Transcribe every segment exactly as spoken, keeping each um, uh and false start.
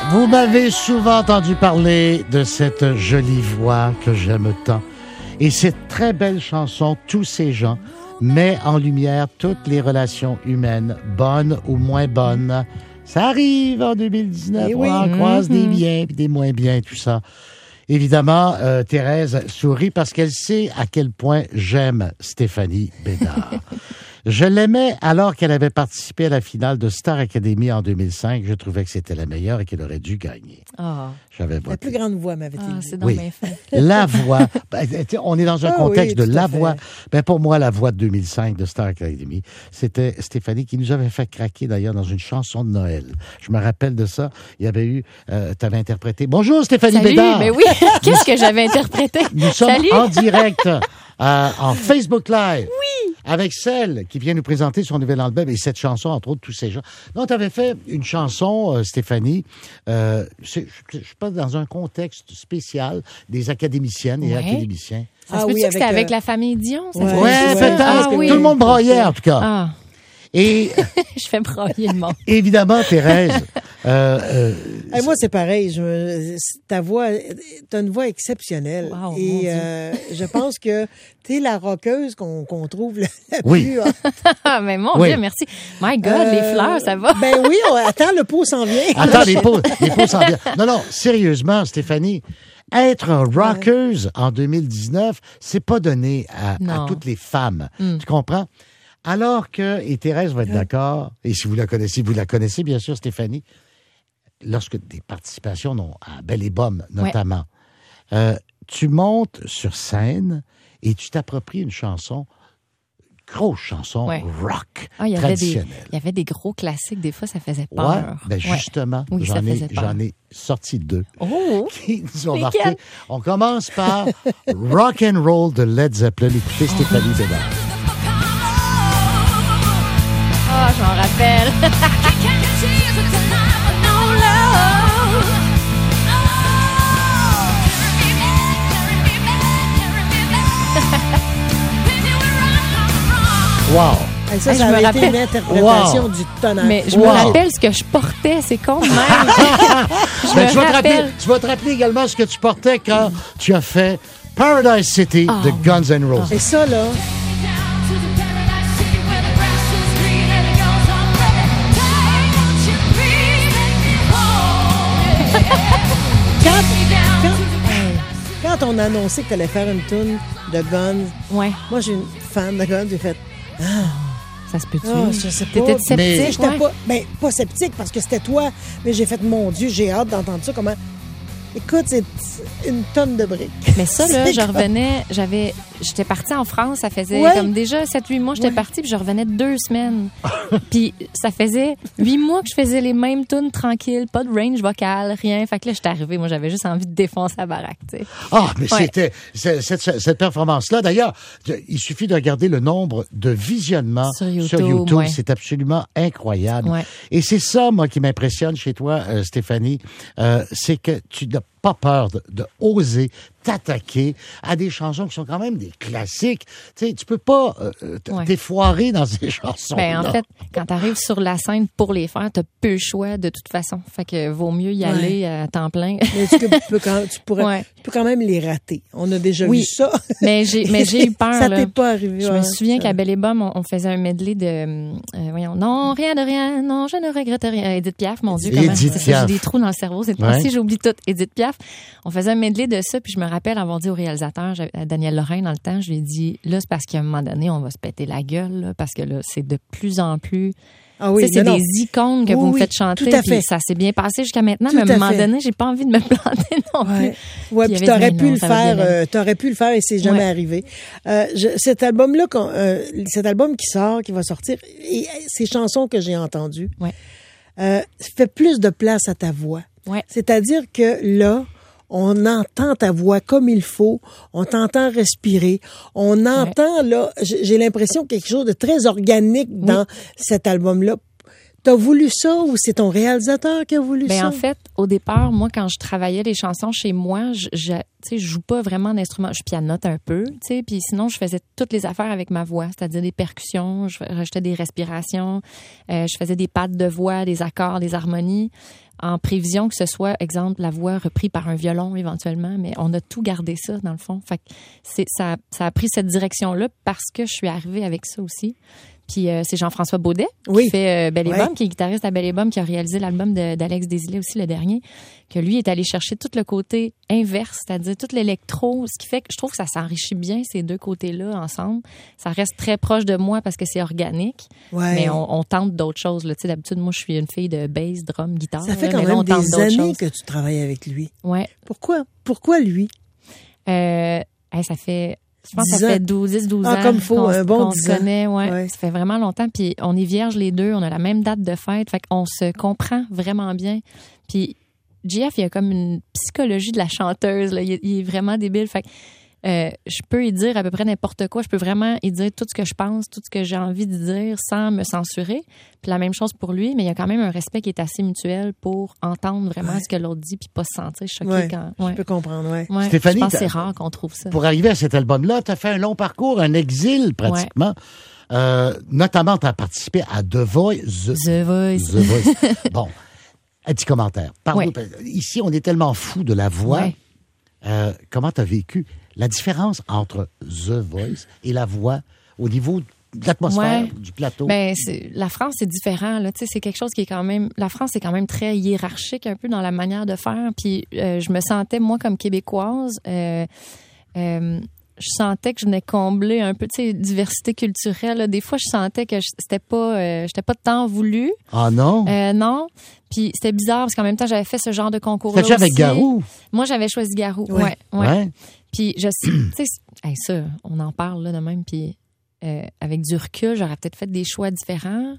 Vous m'avez souvent entendu parler de cette jolie voix que j'aime tant. Et cette très belle chanson, Tous ces gens, met en lumière toutes les relations humaines, bonnes ou moins bonnes. Ça arrive en deux mille dix-neuf, oui. on en croise Mm-hmm. des biens puis des moins biens, tout ça. Évidemment, euh, Thérèse sourit parce qu'elle sait à quel point j'aime Stéphanie Bédard. Je l'aimais alors qu'elle avait participé à la finale de Star Academy en deux mille cinq. Je trouvais que c'était la meilleure et qu'elle aurait dû gagner. Oh. J'avais La voté. plus grande voix, m'avait-il Ah, dit. c'est dans Oui. mes fins. La voix. Ben, on est dans un Ah contexte oui, de tout à la fait. voix. Ben, pour moi, la voix de deux mille cinq de Star Academy, c'était Stéphanie qui nous avait fait craquer d'ailleurs dans une chanson de Noël. Je me rappelle de ça. Il y avait eu, euh, tu avais interprété. Bonjour Stéphanie Salut, Bédard. ben oui, qu'est-ce que j'avais interprété? Nous sommes Salut. en direct euh, en Facebook Live. Oui. Avec celle qui vient nous présenter son nouvel album et cette chanson, entre autres, Tous ces gens. Donc, tu avais fait une chanson, euh, Stéphanie, euh, c'est- je ne suis pas dans un contexte spécial des académiciennes et Ouais. académiciens. Ça Ah se peut-tu oui, que avec, c'était avec euh, la famille Dion? Ça Ouais, se peut-tu Ouais, ça? peut-être. Ah oui. Tout le monde braillait, en tout cas. Ah, Et je fais brailler le monde. évidemment, Thérèse, euh, euh, Hey, moi, c'est pareil. Je me- ta voix, t'as une voix exceptionnelle. Wow, mon et Dieu. euh, je pense que t'es la rockeuse qu'on qu'on trouve la, la Oui. plus... Ah, mais mon Oui. Dieu, merci. My God, Euh, les fleurs, ça va? Ben oui, on, attends, le pot s'en vient. attends, les pots, les pots s'en viennent. Non, non, sérieusement, Stéphanie, être un rockeuse en deux mille dix-neuf, c'est pas donné à, à Non. toutes les femmes. Mm. Tu comprends? Alors que, et Thérèse va être d'accord, et si vous la connaissez, vous la connaissez bien sûr, Stéphanie, lorsque des participations, non, à Belle et Bomme notamment, euh, tu montes sur scène et tu t'appropries une chanson, grosse chanson Ouais. rock, Ah, il y avait des, traditionnelle. il y avait des gros classiques, des fois, ça faisait peur. Ouais, ben Ouais. justement, Oui, ça j'en ai, faisait peur. j'en ai sorti deux Oh! qui nous ont Lesquels? marqué. On commence par Rock and Roll de Led Zeppelin. Écoutez Stéphanie Bédard. Ah, je m'en rappelle. Wow! Hey, ça, Hey, ça je me avait été rappelle. une interprétation Wow. du tonnerre. Mais je Wow. me rappelle ce que je portais, c'est con de même. je Ben, me tu, vas te rappeler, rappelle. tu vas te rappeler également ce que tu portais quand tu as fait Paradise City Oh. de Guns N' Roses. Et ça, là, quand, quand, quand on a annoncé que tu allais faire une tune de Guns, Ouais, moi, j'ai une fan de Guns, j'ai fait ça se peut-tu? Ah, je sais pas. T'étais Mais- sceptique, J'étais ouais? pas, ben, pas sceptique parce que c'était toi, mais j'ai fait, mon Dieu, j'ai hâte d'entendre ça. Comment. Écoute, c'est une tonne de briques. Mais ça, là, C'est je comme- revenais, j'avais, j'étais partie en France, ça faisait Ouais. comme déjà sept huit mois, j'étais Ouais. partie, puis je revenais deux semaines. Puis ça faisait huit mois que je faisais les mêmes tunes tranquilles, pas de range vocal, rien. Fait que là, j'étais arrivée, moi, j'avais juste envie de défoncer la baraque, tu sais. Ah, mais Ouais. c'était c'est- cette, cette performance-là. D'ailleurs, il suffit de regarder le nombre de visionnements Sur YouTube, ouais. C'est absolument incroyable. Ouais. Et c'est ça, moi, qui m'impressionne chez toi, euh, Stéphanie, euh, c'est que tu n'as pas peur de, de oser t'attaquer à des chansons qui sont quand même des classiques. Tu sais, tu peux pas euh, t- Ouais. t'effoirer dans ces chansons. Ben, en fait, quand t'arrives sur la scène pour les faire, t'as peu le choix de toute façon. Fait que vaut mieux y Ouais. aller à temps plein. Mais tu peux, quand, tu, pourrais, Ouais. tu peux quand même les rater. On a déjà Oui. vu ça. Mais j'ai, mais j'ai eu peur, Ça là. t'est pas arrivé. Je ouais. me souviens qu'à Belle et Bomme, on, on faisait un medley de, euh, voyons, non, rien de rien, non, je ne regrette rien. Edith Piaf, mon Dieu, comment Edith c'est ça, Piaf. j'ai des trous dans le cerveau. C'est Ouais. aussi, j'oublie tout. Edith Piaf. On faisait un medley de ça, puis je me rappelle avoir dit au réalisateur, j'avais- à Daniel Lorrain, dans le temps, je lui ai dit, là, c'est parce qu'à un moment donné, on va se péter la gueule, là, parce que là, c'est de plus en plus. Ah oui, Tu sais, c'est non, non. des icônes que Oui, vous me oui, faites chanter, tout à puis fait. ça s'est bien passé jusqu'à maintenant, Tout mais à un à moment fait. donné, j'ai pas envie de me planter non plus. Ouais, ouais Puis il puis y avait t'aurais dit, pu non, le ça va faire, bien aller. euh, t'aurais pu le faire et c'est jamais Ouais. arrivé. Euh, je, cet album-là, qu'on- euh, cet album qui sort, qui va sortir, et euh, ces chansons que j'ai entendues, Ouais. euh, fait plus de place à ta voix. Ouais. C'est-à-dire que là, on entend ta voix comme il faut, on t'entend respirer, on entend là, j'ai j'ai l'impression quelque chose de très organique dans cet album-là. T'as voulu ça ou c'est ton réalisateur qui a voulu Ben, ça? en fait, au départ, moi, quand je travaillais les chansons chez moi, je, je, tu sais, je joue pas vraiment d'instrument. Je pianote un peu, tu sais, puis sinon, je faisais toutes les affaires avec ma voix, c'est-à-dire des percussions, je rajoutais des respirations, euh, je faisais des pattes de voix, des accords, des harmonies, en prévision que ce soit, exemple, la voix reprise par un violon éventuellement, mais on a tout gardé ça, dans le fond. Fait que c'est, ça, ça a pris cette direction-là parce que je suis arrivée avec ça aussi. Puis euh, c'est Jean-François Baudet Oui. qui fait euh, Belle et Ouais. Bomme, qui est guitariste à Belle et Bomme, qui a réalisé l'album de, d'Alex Desilets aussi, le dernier, que lui est allé chercher tout le côté inverse, c'est-à-dire tout l'électro, ce qui fait que je trouve que ça s'enrichit bien, ces deux côtés-là, ensemble. Ça reste très proche de moi parce que c'est organique, Ouais. mais on, on tente d'autres choses. Là. Tu sais, d'habitude, moi, je suis une fille de bass, drum, guitare. Ça fait là, quand mais là, même on tente des d'autres années choses. que tu travailles avec lui. Ouais. Pourquoi? Pourquoi lui? Euh, hey, ça fait... Je pense que dix ça ans. fait douze, dix, douze Ah, ans comme faut, qu'on, un bon qu'on dix se ans. connaît. Ouais. Ouais. Ça fait vraiment longtemps. Puis on est vierges les deux. On a la même date de fête. Fait qu'on se comprend vraiment bien. Puis J F, il a comme une psychologie de la chanteuse. Là. Il, est, il est vraiment débile. Fait que euh, je peux y dire à peu près n'importe quoi. Je peux vraiment y dire tout ce que je pense, tout ce que j'ai envie de dire sans me censurer. Puis la même chose pour lui. Mais il y a quand même un respect qui est assez mutuel pour entendre vraiment Ouais. ce que l'autre dit puis pas se sentir choqué Ouais. quand... Je Ouais. peux comprendre, ouais. Ouais. Stéphanie, je pense que t'as- c'est rare qu'on trouve ça. Pour arriver à cet album-là, tu as fait un long parcours, un exil pratiquement. Euh, notamment, tu as participé à The Voice. The Voice. The Voice. Bon, un petit commentaire. Parle-nous. Ouais. Ici, on est tellement fou de la voix. Ouais. Euh, comment tu as vécu la différence entre The Voice et la voix au niveau de l'atmosphère, Ouais. du plateau? Ben, c'est, la France, c'est différent. Là. Tu sais, c'est quelque chose qui est quand même... La France, c'est quand même très hiérarchique un peu dans la manière de faire. Puis euh, je me sentais, moi, comme Québécoise... Euh, euh, je sentais que je venais combler un peu, tu sais, diversité culturelle. Là. Des fois, je sentais que je- c'était pas, euh, j'étais pas tant voulu. Ah non? Euh, non. Puis c'était bizarre parce qu'en même temps, j'avais fait ce genre de concours-là C'était déjà avec aussi. Garou? Moi, j'avais choisi Garou. Oui. Ouais, ouais. Ouais. Puis je sais, tu sais, hey, ça, on en parle là de même. Puis euh, avec du recul, j'aurais peut-être fait des choix différents.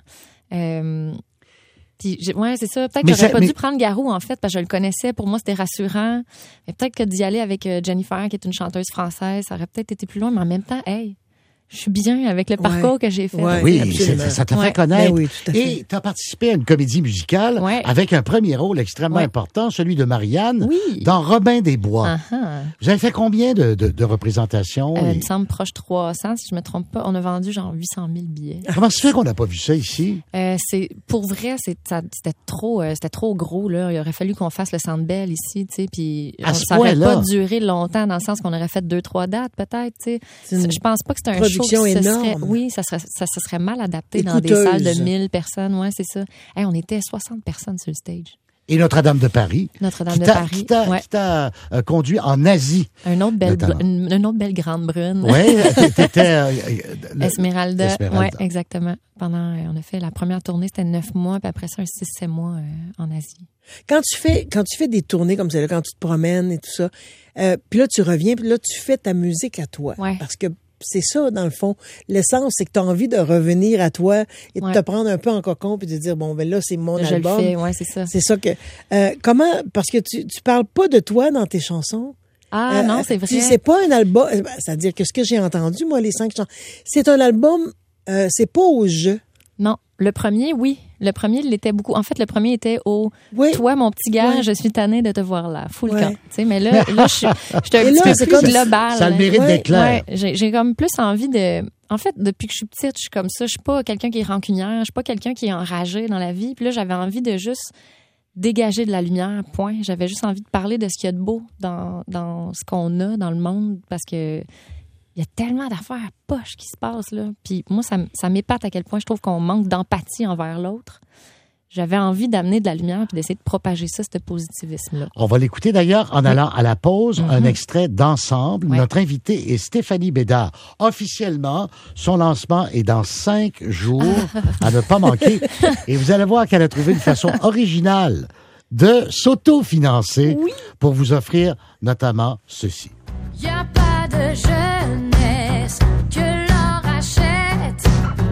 Euh, puis j'ai- ouais, c'est ça. Peut-être Mais que j'aurais ça- pas mais- dû prendre Garou en fait parce que je le connaissais. Pour moi, c'était rassurant. Mais peut-être que d'y aller avec euh, Jennifer, qui est une chanteuse française, ça aurait peut-être été plus loin. Mais en même temps, hey, je suis bien avec le parcours Ouais. que j'ai fait. Ouais. Oui, absolument. c'est- ça t'a Ouais. fait connaître. Ben oui, tout à fait. Et tu as participé à une comédie musicale Ouais. avec un premier rôle extrêmement Ouais. important, celui de Marianne, Oui. dans Robin des Bois. Ah, ah. Vous avez fait combien de, de, de représentations? Euh, et- il me semble proche trois cents, si je me trompe pas. On a vendu genre huit cent mille billets. Comment ça fait qu'on n'a pas vu ça ici? Euh, c'est pour vrai, c'est ça- c'était trop, euh, c'était trop gros là. Il aurait fallu qu'on fasse le Centre Bell ici, tu sais, puis À on- ce ça aurait point-là? pas duré longtemps dans le sens qu'on aurait fait deux, trois dates peut-être, tu sais. C'est une Je pense pas que c'est un production show qui se énorme. serait, oui, ça serait, ça se serait mal adapté Et dans des coûteuse. salles de mille personnes, ouais, c'est ça. Hey, on était soixante personnes sur le stage. Et Notre-Dame de Paris. Notre-Dame qui de t'a- Paris, Qui t'a ouais. qui t'a, euh, conduit en Asie. Un autre belle, Notamment. une, une autre belle grande brune. Oui, t'étais... euh, euh, le- Esmeralda. Esmeralda. Ouais, exactement. Pendant, euh, on a fait la première tournée, c'était neuf mois, puis après ça, un six, sept mois euh, en Asie. Quand tu fais quand tu fais des tournées comme ça, là, quand tu te promènes et tout ça, euh, puis là tu reviens, puis là tu fais ta musique à toi, Ouais. parce que c'est ça dans le fond. L'essence, c'est que tu as envie de revenir à toi et de Ouais. te prendre un peu en cocon puis de dire bon ben là c'est mon Je album. le fais, ouais, c'est ça. C'est ça que euh, comment parce que tu tu parles pas de toi dans tes chansons. Ah Euh, non, c'est tu- vrai. C'est pas un album, euh, c'est-à-dire que ce que j'ai entendu moi les cinq chansons, c'est un album, euh, c'est pas au jeu. Non, le premier, oui. Le premier, il l'était beaucoup. En fait, le premier était au Oui. toi, mon petit gars, Ouais. je suis tannée de te voir là. Full Ouais. camp. Tu sais, mais là, là, je suis je suis un Et petit là, peu c'est plus comme- global. Ça a le mérite Ouais, d'être clair. Ouais, j'ai, j'ai comme plus envie de. En fait, depuis que je suis petite, je suis comme ça. Je suis pas quelqu'un qui est rancunière. Je suis pas quelqu'un qui est enragé dans la vie. Puis là, j'avais envie de juste dégager de la lumière, point. J'avais juste envie de parler de ce qu'il y a de beau dans, dans ce qu'on a dans le monde parce que il y a tellement d'affaires poches qui se passent, là. Puis moi, ça, m- ça m'épate à quel point je trouve qu'on manque d'empathie envers l'autre. J'avais envie d'amener de la lumière puis d'essayer de propager ça, ce positivisme-là. On va l'écouter d'ailleurs en allant à la pause, un Mhm. extrait d'Ensemble. Ouais. Notre invitée est Stéphanie Bédard. Officiellement, son lancement est dans cinq jours, à ne pas manquer. Et vous allez voir qu'elle a trouvé une façon originale de s'autofinancer pour vous offrir notamment ceci. Y a pas de jeunesse que l'on rachète.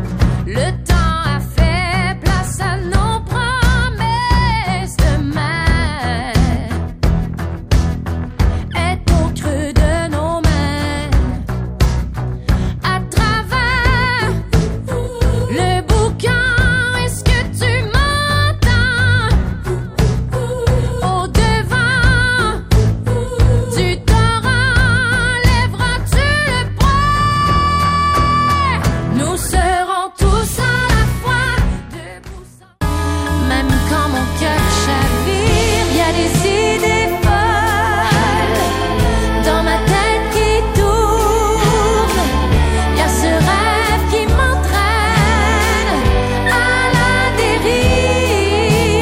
Le temps a fait place à nos promesses. Demain est au creux de nos mains. À travers le bouquin, est-ce que tu m'entends?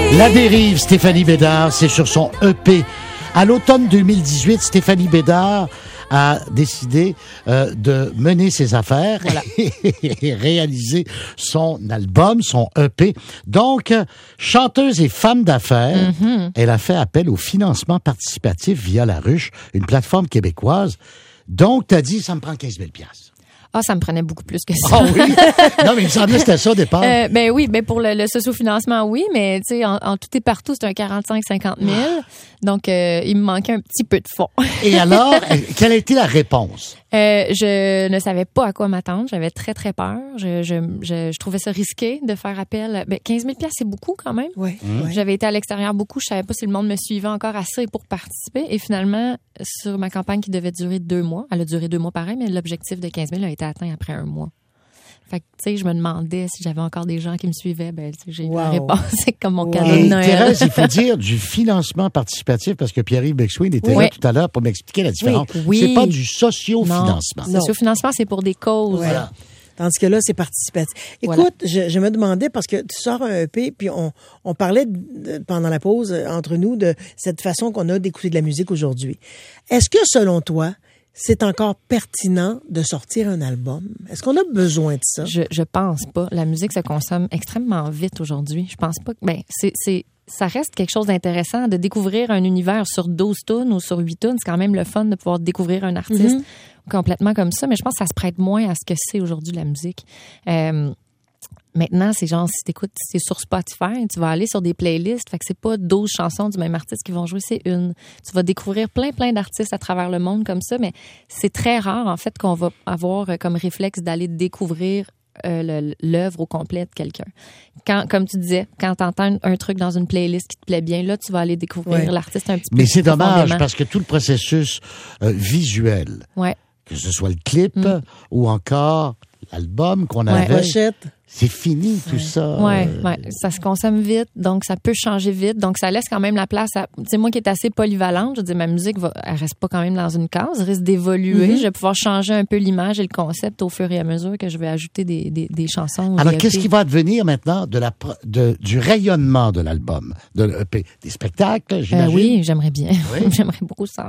La dérive, Stéphanie Bédard, c'est sur son E P. À l'automne deux mille dix-huit, Stéphanie Bédard a décidé euh, de mener ses affaires voilà. et réaliser son album, son E P. Donc, chanteuse et femme d'affaires, mm-hmm. elle a fait appel au financement participatif via La Ruche, une plateforme québécoise. Donc, t'as dit, ça me prend quinze mille dollars. Ah, ça me prenait beaucoup plus que ça. Ah oui? Non, mais il me semblait que c'était ça au départ. Euh, ben oui, ben pour le, le sociofinancement, oui, mais tu sais, en, en tout et partout, c'est un quarante-cinq à cinquante mille. Donc, euh, il me manquait un petit peu de fonds. Et alors, quelle a été la réponse? Euh, je ne savais pas à quoi m'attendre. J'avais très, très peur. Je, je, je, je trouvais ça risqué de faire appel. Ben, quinze mille dollars, c'est beaucoup quand même. Oui. Mmh. J'avais été à l'extérieur beaucoup. Je savais pas si le monde me suivait encore assez pour participer. Et finalement, sur ma campagne qui devait durer deux mois, elle a duré deux mois pareil, mais l'objectif de quinze mille a été atteint après un mois. Fait que, tu sais, je me demandais si j'avais encore des gens qui me suivaient. Ben, tu sais, j'ai eu wow. la réponse. C'est comme mon wow. cadeau de Noël. Thérèse, il faut dire du financement participatif parce que Pierre-Yves Bexwin était oui. là tout à l'heure pour m'expliquer la différence. Oui. Oui. C'est pas du socio-financement. Le socio-financement, c'est pour des causes. Ouais. Voilà. Tandis que là, c'est participatif. Écoute, voilà. je, je me demandais, parce que tu sors un E P, puis on, on parlait de, pendant la pause entre nous de cette façon qu'on a d'écouter de la musique aujourd'hui. Est-ce que, selon toi, c'est encore pertinent de sortir un album? Est-ce qu'on a besoin de ça? Je, je pense pas. La musique se consomme extrêmement vite aujourd'hui. Je pense pas que, ben, c'est, c'est, ça reste quelque chose d'intéressant de découvrir un univers sur douze tunes ou sur huit tunes. C'est quand même le fun de pouvoir découvrir un artiste mm-hmm. complètement comme ça. Mais je pense que ça se prête moins à ce que c'est aujourd'hui la musique. Euh, Maintenant, c'est genre, si t'écoutes, c'est sur Spotify, tu vas aller sur des playlists, fait que c'est pas douze chansons du même artiste qui vont jouer, c'est une. Tu vas découvrir plein, plein d'artistes à travers le monde comme ça, mais c'est très rare, en fait, qu'on va avoir comme réflexe d'aller découvrir euh, l'œuvre au complet de quelqu'un. Quand, comme tu disais, quand t'entends un truc dans une playlist qui te plaît bien, là, tu vas aller découvrir ouais. l'artiste un petit peu. Mais c'est dommage, parce que tout le processus euh, visuel, ouais. que ce soit le clip mm. ou encore l'album qu'on ouais. avait... Pochette. C'est fini, tout ouais. ça. Ouais, ouais. Ça se consomme vite, donc ça peut changer vite. Donc, ça laisse quand même la place à... Tu sais, moi qui est assez polyvalente, je veux dire, ma musique, va, elle reste pas quand même dans une case, elle risque d'évoluer. Mm-hmm. Je vais pouvoir changer un peu l'image et le concept au fur et à mesure que je vais ajouter des, des, des chansons. Alors, qu'est-ce qui va advenir maintenant de la, de, du rayonnement de l'album, de l'E P? Des spectacles, j'imagine? Euh, oui, j'aimerais bien. Oui. J'aimerais beaucoup ça.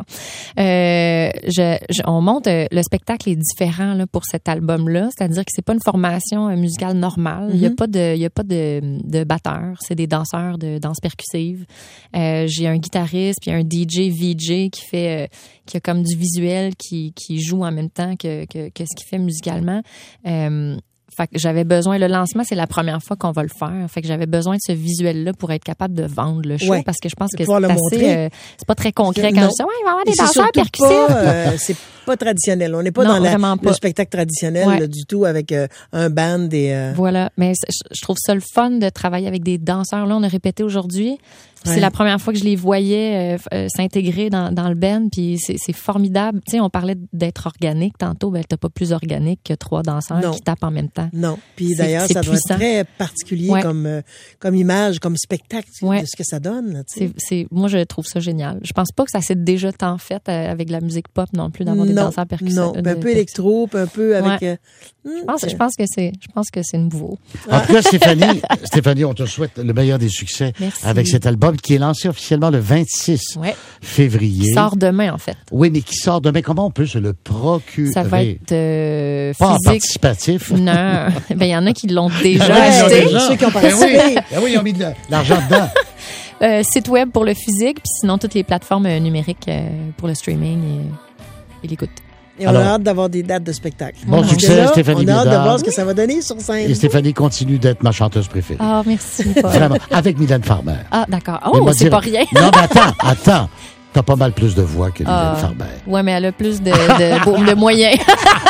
Euh, je, je, on monte... Le spectacle est différent là, pour cet album-là, c'est-à-dire que c'est pas une formation musicale normale. Mm-hmm. Il n'y a pas de, il y a pas de, de batteur. C'est des danseurs de danse percussive. Euh, j'ai un guitariste puis un D J V J qui fait, euh, qui a comme du visuel qui, qui joue en même temps que, que, que ce qu'il fait musicalement. Euh, Fait que j'avais besoin, le lancement, c'est la première fois qu'on va le faire. Fait que j'avais besoin de ce visuel-là pour être capable de vendre le show, ouais. parce que je pense que c'est assez, euh, c'est pas très concret quand non. je dis, ouais, il va y avoir des danseurs percussifs. Pas, euh, c'est pas traditionnel. On n'est pas non, dans la, le spectacle traditionnel ouais. là, du tout avec euh, un band et... Euh... Voilà. Mais je trouve ça le fun de travailler avec des danseurs. Là, on a répété aujourd'hui. Ouais. C'est la première fois que je les voyais euh, euh, s'intégrer dans, dans le band, puis c'est, c'est formidable. Tu sais, on parlait d'être organique tantôt. Ben, t'as pas plus organique que trois danseurs non. qui tapent en même temps. Non. Puis d'ailleurs, c'est, c'est ça puissant. Doit être très particulier ouais. comme euh, comme image, comme spectacle ouais. de ce que ça donne. Là, c'est, c'est, moi, je trouve ça génial. Je pense pas que ça s'est déjà tant fait euh, avec la musique pop non plus d'avoir non, des danseurs percussifs. Non, un peu électro, un peu avec. Ouais. Euh, je pense, je pense que c'est, je pense que c'est nouveau. En tout cas, Stéphanie, Stéphanie, on te souhaite le meilleur des succès Merci. Avec cet album qui est lancé officiellement le vingt-six ouais. février. Qui sort demain, en fait. Oui, mais qui sort demain. Comment on peut se le procurer? Ça va être euh, pas physique. En participatif. Non. Ben, il y en a qui l'ont déjà ouais, acheté. Déjà. Ceux qui ont participé. Ben oui, ben oui, ils ont mis de l'argent dedans. Euh, site web pour le physique, puis sinon toutes les plateformes euh, numériques euh, pour le streaming et, et l'écoute. Et on Alors, a hâte d'avoir des dates de spectacle. Bon Donc succès, là, Stéphanie On a hâte Bédard. de voir ce que ça va donner sur scène. Et Stéphanie continue d'être ma chanteuse préférée. Ah, oh, merci. Vraiment, avec Mylène Farmer. Ah, d'accord. Oh, c'est dire, pas rien. Non, mais attends, attends. T'as pas mal plus de voix que Mylène ah, Farmer. Ouais, mais elle a plus de, de, de moyens.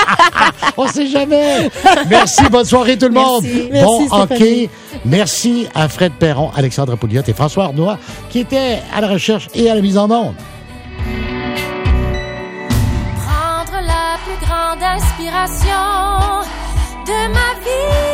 On sait jamais. Merci, bonne soirée tout le monde. Merci. Bon Merci, hockey. Merci à Fred Perron, Alexandre Pouliot et François Arnois qui étaient à la recherche et à la mise en onde. Prendre la plus grande inspiration de ma vie.